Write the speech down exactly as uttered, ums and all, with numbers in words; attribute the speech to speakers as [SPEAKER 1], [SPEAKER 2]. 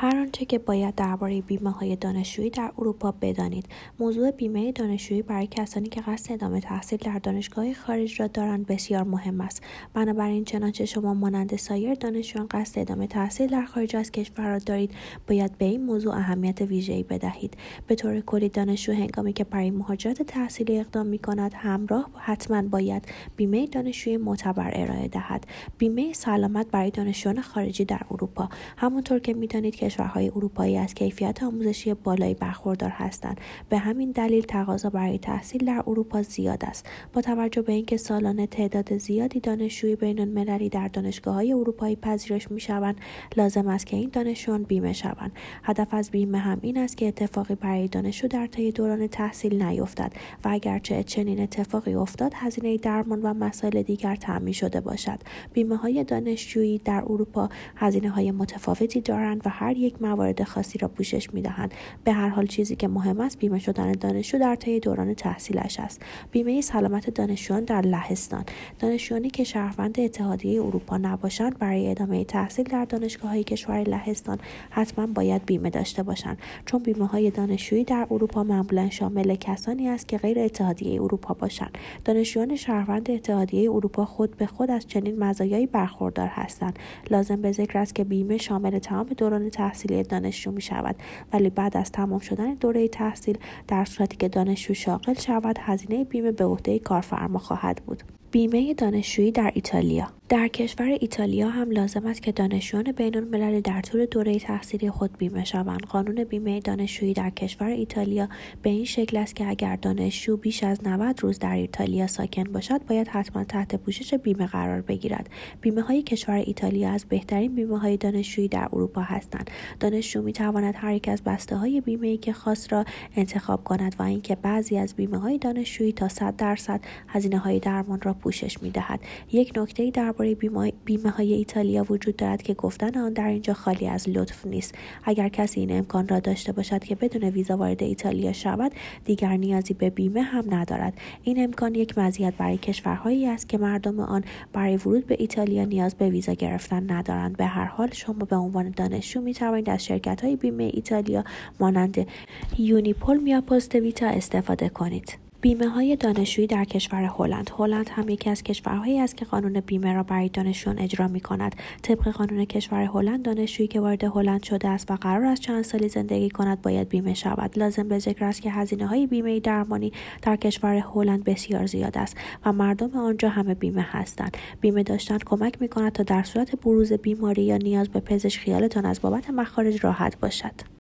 [SPEAKER 1] هر آنچه که باید درباره بیمه‌های دانشجویی در اروپا بدانید. موضوع بیمه دانشجویی برای کسانی که قصد ادامه تحصیل در دانشگاه خارج را دارند بسیار مهم است. بنابراین چنانچه شما مانند سایر دانشجویان قصد ادامه تحصیل در خارج از کشور را دارید، باید به این موضوع اهمیت ویژه‌ای بدهید. به طور کلی دانشجو هنگامی که برای مهاجرت تحصیلی اقدام می‌کند، همراه حتما باید بیمه دانشجویی معتبر ارائه دهد. بیمه سلامت برای دانشجویان خارجی در اروپا. همونطور که می‌دانید کشورهای اروپایی از کیفیت آموزشی بالایی برخوردار هستند. به همین دلیل تقاضا برای تحصیل در اروپا زیاد است. با توجه به اینکه سالانه تعداد زیادی دانشجوی بین‌المللی در دانشگاه‌های اروپایی پذیرش می‌شوند، لازم است که این دانشجویان بیمه شوند. هدف از بیمه هم این است که اتفاقی برای دانشجو در طی دوران تحصیل نیفتد و اگرچه چنین اتفاقی افتاد، هزینه درمان و مسائل دیگر تأمین شده باشد. بیمه‌های دانشجویی در اروپا هزینه‌های متفاوتی دارند و هر یک موارد خاصی را پوشش می‌دهند. به هر حال چیزی که مهم است بیمه شدن دانشجو در طی دوران تحصیلش است. بیمه سلامت دانشجویان در لهستان. دانشجویانی که شهروند اتحادیه اروپا نباشند برای ادامه تحصیل در دانشگاه‌های کشور لهستان حتما باید بیمه داشته باشند، چون بیمه‌های دانشجویی در اروپا معمولا شامل کسانی است که غیر اتحادیه اروپا باشند. دانشجویان شهروند اتحادیه اروپا خود به خود از چنین مزایایی برخوردار هستند. لازم به ذکر است که بیمه شامل تمام دوران تحصیلی دانشجو می شود، ولی بعد از تمام شدن دوره تحصیل در صورتی که دانشجو شاغل شود، هزینه بیمه به عهده کارفرما خواهد بود. بیمه دانشجویی در ایتالیا. در کشور ایتالیا هم لازم است که دانشجویان بین‌المللی در طول دوره تحصیلی خود بیمه شوند. قانون بیمه دانشجویی در کشور ایتالیا به این شکل است که اگر دانشجو بیش از نود روز در ایتالیا ساکن باشد، باید حتما تحت پوشش بیمه قرار بگیرد. بیمه‌های کشور ایتالیا از بهترین بیمه‌های دانشجویی در اروپا هستند. دانشجو می‌تواند هر یک از بسته‌های بیمه‌ای که خواست را انتخاب کند و اینکه بعضی از بیمه‌های دانشجویی تا صد درصد هزینه‌های درمان را پوشش می‌دهد. یک نکته درباره بیمه های ایتالیا وجود دارد که گفتن آن در اینجا خالی از لطف نیست. اگر کسی این امکان را داشته باشد که بدون ویزا وارد ایتالیا شود، دیگر نیازی به بیمه هم ندارد. این امکان یک مزیت برای کشورهایی است که مردم آن برای ورود به ایتالیا نیاز به ویزا گرفتن ندارند. به هر حال شما به عنوان دانشجو می توانید از شرکت‌های بیمه ایتالیا مانند یونیپول یا پست ویتا استفاده کنید. بیمه های دانشجویی در کشور هلند. هلند هم یکی از کشورهایی است که قانون بیمه را برای دانشجویان اجرا می کند. طبق قانون کشور هلند، دانشجویی که وارد هلند شده است و قرار است چند سالی زندگی کند باید بیمه شود. لازم به ذکر است که هزینه های بیمه درمانی در کشور هلند بسیار زیاد است و مردم آنجا همه بیمه هستند. بیمه داشتن کمک می کند تا در صورت بروز بیماری یا نیاز به پزشک خیالتان از بابت مخارج راحت باشد.